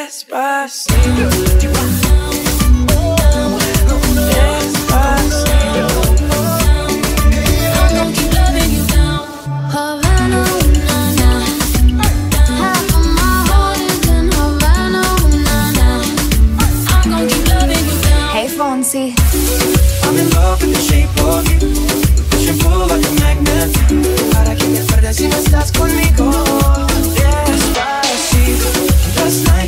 Despacito. Fonzie. I'm in love with the shape of you. Push and pull like a magnet. Para que me pierdas si no estás conmigo. Despacito. Last night